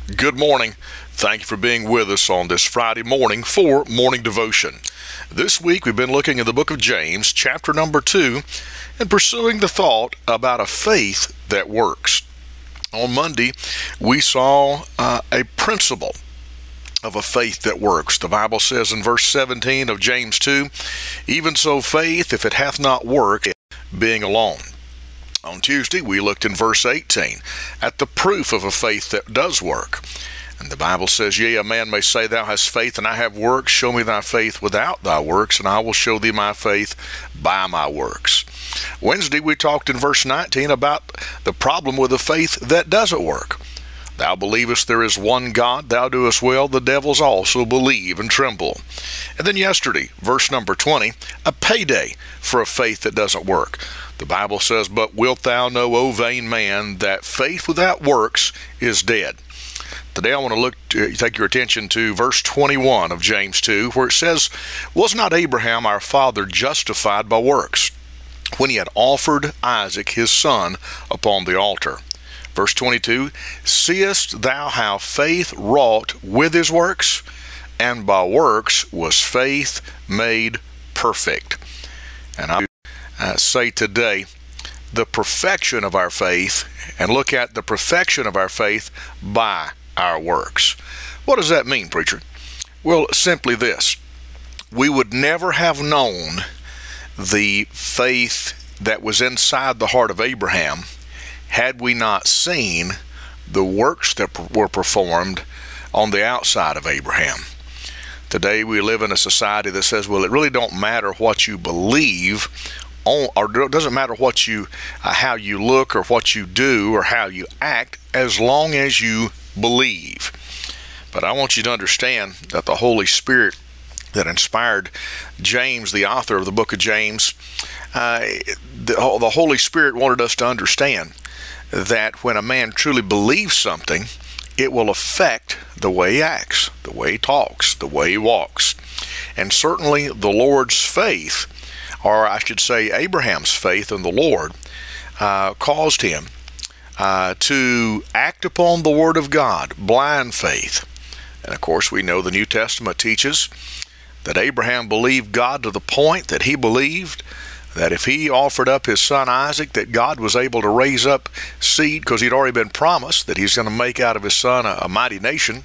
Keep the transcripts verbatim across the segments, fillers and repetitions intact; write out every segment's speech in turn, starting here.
Good morning. Thank you for being with us on this Friday morning for Morning Devotion. This week we've been looking at the book of James, chapter number two, and pursuing the thought about a faith that works. On Monday, we saw uh, a principle of a faith that works. The Bible says in verse seventeen of James two, "Even so faith, if it hath not worked, being alone." On Tuesday, we looked in verse eighteen at the proof of a faith that does work. And the Bible says, "Yea, a man may say, Thou hast faith, and I have works. Show me thy faith without thy works, and I will show thee my faith by my works." Wednesday, we talked in verse nineteen about the problem with a faith that doesn't work. "Thou believest there is one God, thou doest well, the devils also believe and tremble." And then yesterday, verse number twenty, a payday for a faith that doesn't work. The Bible says, "But wilt thou know, O vain man, that faith without works is dead." Today I want to look to, take your attention to verse twenty-one of James two, where it says, "Was not Abraham our father justified by works, when he had offered Isaac his son upon the altar?" Verse twenty-two, "Seest thou how faith wrought with his works? And by works was faith made perfect." And I uh, say today, the perfection of our faith, and look at the perfection of our faith by our works. What does that mean, preacher? Well, simply this. We would never have known the faith that was inside the heart of Abraham had we not seen the works that were performed on the outside of Abraham. Today we live in a society that says, well, it really don't matter what you believe, or it doesn't matter what you, uh, how you look or what you do or how you act, as long as you believe. But I want you to understand that the Holy Spirit that inspired James, the author of the book of James, uh, the, the Holy Spirit wanted us to understand that when a man truly believes something, it will affect the way he acts, the way he talks, the way he walks. And certainly the Lord's faith, or I should say Abraham's faith in the Lord, uh, caused him uh, to act upon the Word of God, blind faith. And of course we know the New Testament teaches that Abraham believed God to the point that he believed that if he offered up his son Isaac, that God was able to raise up seed, because he'd already been promised that he's going to make out of his son a, a mighty nation.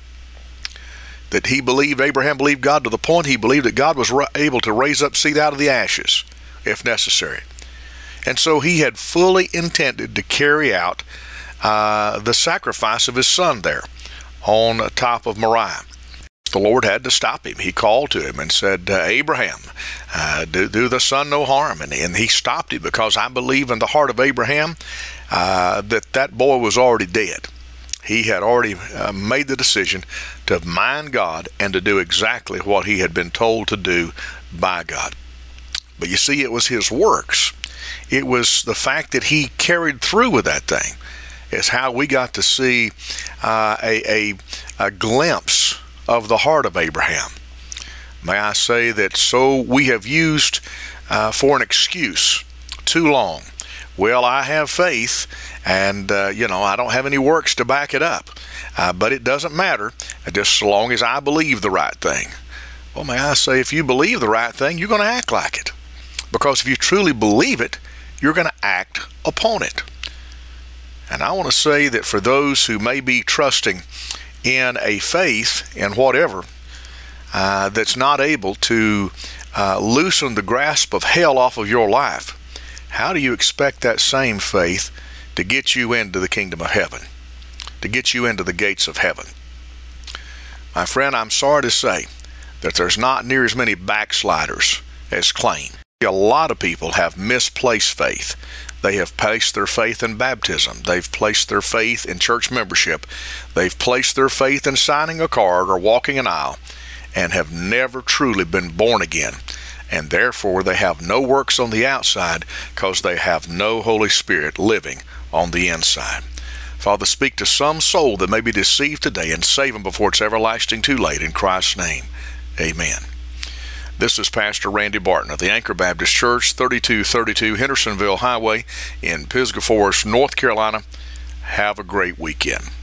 That he believed, Abraham believed God to the point he believed that God was able to raise up seed out of the ashes, if necessary. And so he had fully intended to carry out uh, the sacrifice of his son there on top of Moriah. The Lord had to stop him. He called to him and said, uh, Abraham, uh, do, do the son no harm. And, and he stopped him, because I believe in the heart of Abraham uh, that that boy was already dead. He had already uh, made the decision to mind God and to do exactly what he had been told to do by God. But you see, it was his works. It was the fact that he carried through with that thing is how we got to see uh, a, a, a glimpse of the heart of Abraham. May I say that so we have used uh, for an excuse too long. Well, I have faith, and uh, you know, I don't have any works to back it up. Uh, but it doesn't matter, just so long as I believe the right thing. Well, may I say, if you believe the right thing, you're going to act like it. Because if you truly believe it, you're going to act upon it. And I want to say that for those who may be trusting in a faith in whatever uh, that's not able to uh, loosen the grasp of hell off of your life, how do you expect that same faith to get you into the kingdom of heaven, to get you into the gates of heaven? My friend, I'm sorry to say that there's not near as many backsliders as claim. A lot of people have misplaced faith. They have placed their faith in baptism. They've placed their faith in church membership. They've placed their faith in signing a card or walking an aisle, and have never truly been born again. And therefore they have no works on the outside, because they have no Holy Spirit living on the inside. Father, speak to some soul that may be deceived today, and save them before it's everlasting too late. In Christ's name, amen. This is Pastor Randy Barton of the Anchor Baptist Church, thirty-two thirty-two Hendersonville Highway in Pisgah Forest, North Carolina. Have a great weekend.